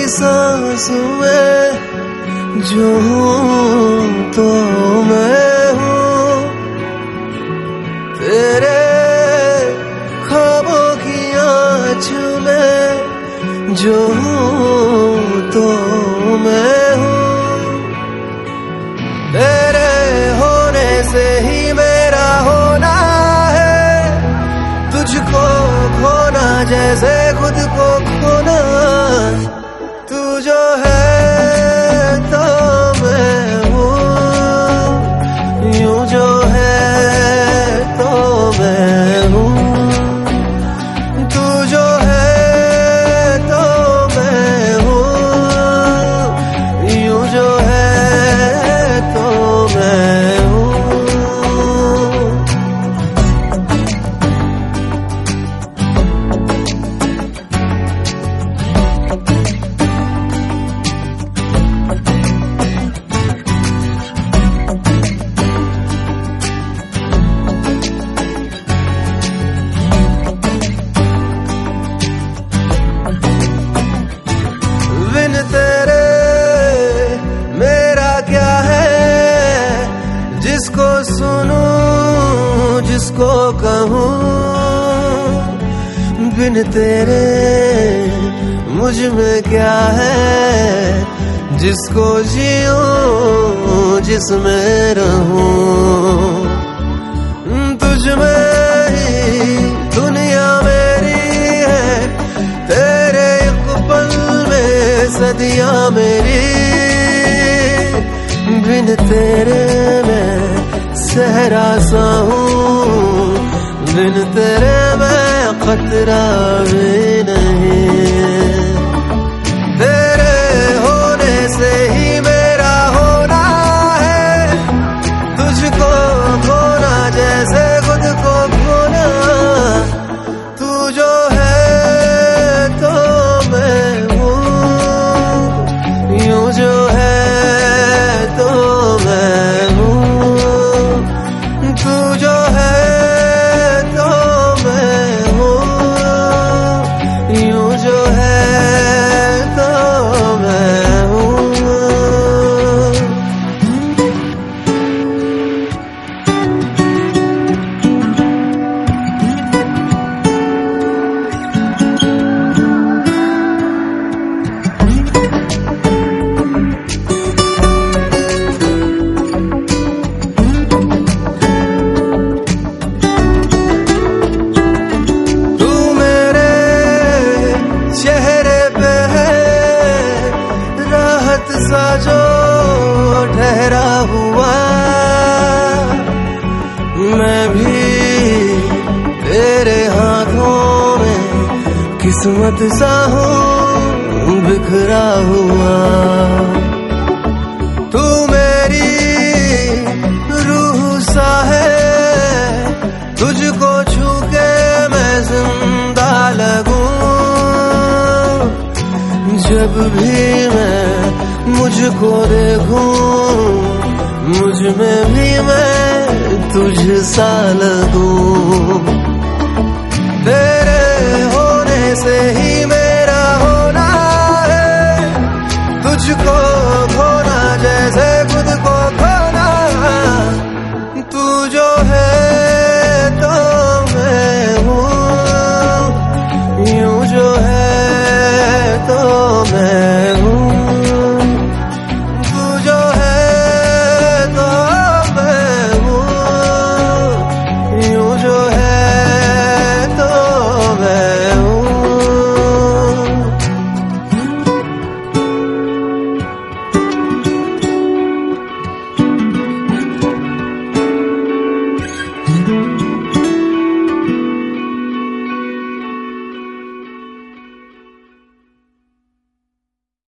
सांस में जो हूँ तो मैं हूँ, तेरे ख्वाबों की आँच में जो हूँ तो मैं हूँ, तेरे होने से ही मेरा होना है, तुझको खोना जैसे खुद को खोना। तू जो है तो मैं हूँ, यूं जो है तो मैं हूँ, तू जो है तो मैं हूँ, यूं जो है तो मैं हूँ। बिन तेरे मेरा क्या है, जिसको सुनूं जिसको कहूँ, बिन तेरे मुझ में क्या है, जिसको जीऊं जिसमें रहूं। तुझ में ही दुनिया मेरी है, तेरे एक पल में सदियां मेरी, बिन तेरे मैं सहरा सा हूँ, बिन तेरे मैं खतरा भी नहीं। तेरे होने से ही मेरा होना है, तुझको खोना जैसे खुद को खोना। तू जो है तो मैं हूँ, यूं जो है तो मैं हूँ, तू जो है तो मैं हूँ, यूं जो है तो मैं हूँ। सा जो ठहरा हुआ, मैं भी तेरे हाथों में किस्मत सा हूँ बिखरा हुआ। तू मेरी रूह सा है, तुझको छू के मैं जिंदा लगूं। जब भी मैं मुझको देखूं, मुझ में भी मैं तुझ सा लगूं। तेरे होने से ही